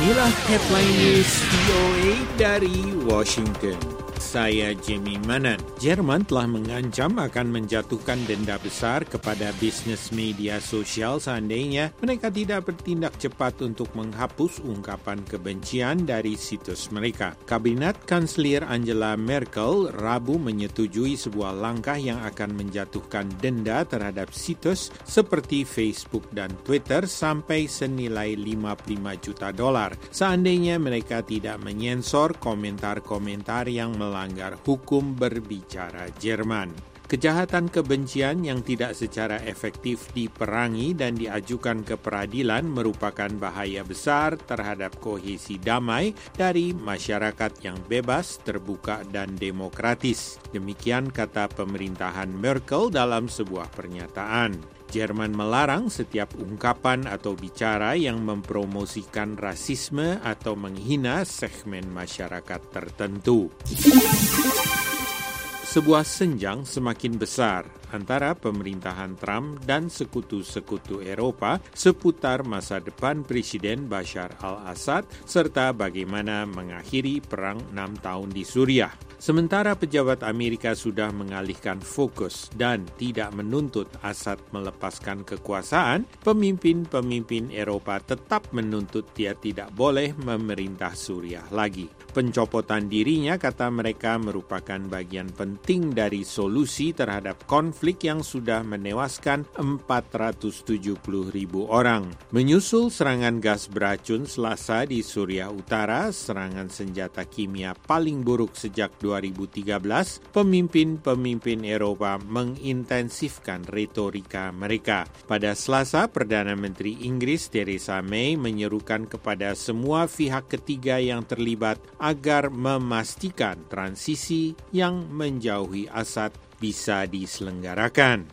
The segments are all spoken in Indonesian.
Inilah headline news VOA dari Washington. Saya Jimmy Manan. Jerman telah mengancam akan menjatuhkan denda besar kepada bisnis media sosial seandainya mereka tidak bertindak cepat untuk menghapus ungkapan kebencian dari situs mereka. Kabinet Kanselir Angela Merkel Rabu menyetujui sebuah langkah yang akan menjatuhkan denda terhadap situs seperti Facebook dan Twitter sampai senilai $55 juta seandainya mereka tidak menyensor komentar-komentar yang melanggar hukum berbicara Jerman. Kejahatan kebencian yang tidak secara efektif diperangi dan diajukan ke peradilan merupakan bahaya besar terhadap kohesi damai dari masyarakat yang bebas, terbuka, dan demokratis. Demikian kata pemerintahan Merkel dalam sebuah pernyataan. Jerman melarang setiap ungkapan atau bicara yang mempromosikan rasisme atau menghina segmen masyarakat tertentu. Sebuah senjang semakin besar antara pemerintahan Trump dan sekutu-sekutu Eropa seputar masa depan Presiden Bashar al-Assad serta bagaimana mengakhiri perang 6 tahun di Suriah. Sementara pejabat Amerika sudah mengalihkan fokus dan tidak menuntut Assad melepaskan kekuasaan, pemimpin-pemimpin Eropa tetap menuntut dia tidak boleh memerintah Suriah lagi. Pencopotan dirinya, kata mereka, merupakan bagian penting dari solusi terhadap konflik yang sudah menewaskan 470.000 orang. Menyusul serangan gas beracun Selasa di Suriah Utara, serangan senjata kimia paling buruk sejak 2013, pemimpin-pemimpin Eropa mengintensifkan retorika mereka. Pada Selasa, Perdana Menteri Inggris Theresa May menyerukan kepada semua pihak ketiga yang terlibat agar memastikan transisi yang menjauhi Assad bisa diselenggarakan.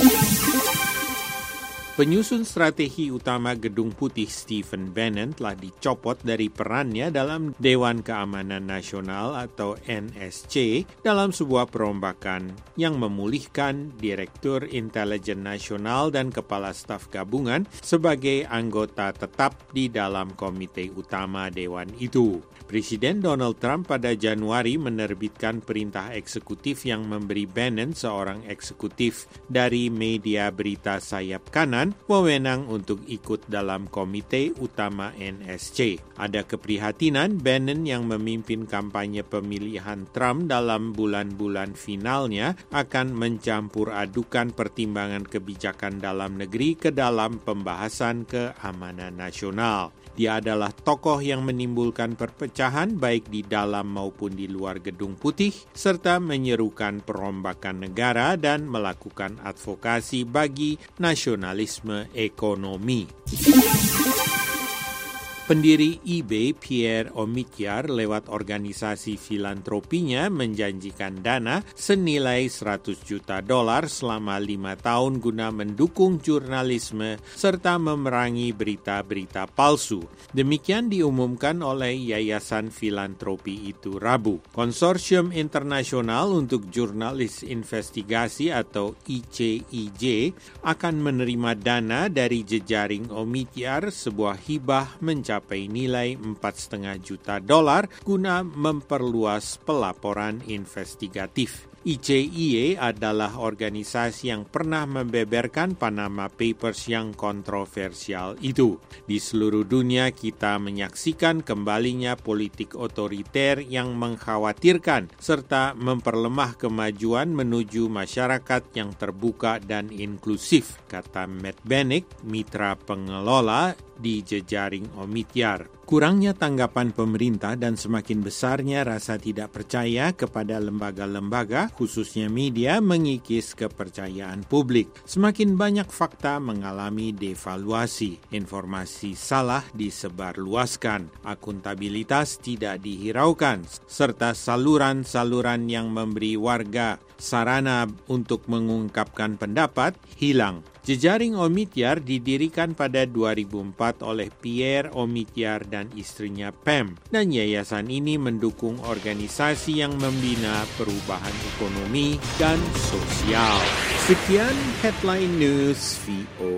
Penyusun strategi utama Gedung Putih Stephen Bannon telah dicopot dari perannya dalam Dewan Keamanan Nasional atau NSC dalam sebuah perombakan yang memulihkan Direktur Intelijen Nasional dan Kepala Staf Gabungan sebagai anggota tetap di dalam komite utama Dewan itu. Presiden Donald Trump pada Januari menerbitkan perintah eksekutif yang memberi Bannon, seorang eksekutif dari media berita sayap kanan, wewenang untuk ikut dalam komite utama NSC. Ada keprihatinan Bannon yang memimpin kampanye pemilihan Trump dalam bulan-bulan finalnya akan mencampur adukan pertimbangan kebijakan dalam negeri ke dalam pembahasan keamanan nasional. Dia adalah tokoh yang menimbulkan perpecahan baik di dalam maupun di luar Gedung Putih, serta menyerukan perombakan negara dan melakukan advokasi bagi nasionalisme ekonomi. Pendiri eBay Pierre Omidyar lewat organisasi filantropinya menjanjikan dana senilai $100 juta selama 5 tahun guna mendukung jurnalisme serta memerangi berita-berita palsu. Demikian diumumkan oleh Yayasan Filantropi itu Rabu. Konsorsium Internasional untuk Jurnalis Investigasi atau ICIJ akan menerima dana dari jejaring Omidyar, sebuah hibah mencapai nilai $4,5 juta guna memperluas pelaporan investigatif. ICIJ adalah organisasi yang pernah membeberkan Panama Papers yang kontroversial itu. Di seluruh dunia kita menyaksikan kembalinya politik otoriter yang mengkhawatirkan serta memperlemah kemajuan menuju masyarakat yang terbuka dan inklusif, kata Matt Bennick, mitra pengelola di jejaring Omidyar. Kurangnya tanggapan pemerintah dan semakin besarnya rasa tidak percaya kepada lembaga-lembaga, khususnya media, mengikis kepercayaan publik. Semakin banyak fakta mengalami devaluasi, informasi salah disebarluaskan, akuntabilitas tidak dihiraukan, serta saluran-saluran yang memberi warga sarana untuk mengungkapkan pendapat hilang. Jejaring Omidyar didirikan pada 2004 oleh Pierre Omidyar dan istrinya Pam, dan yayasan ini mendukung organisasi yang membina perubahan ekonomi dan sosial. Sekian Headline News VOA.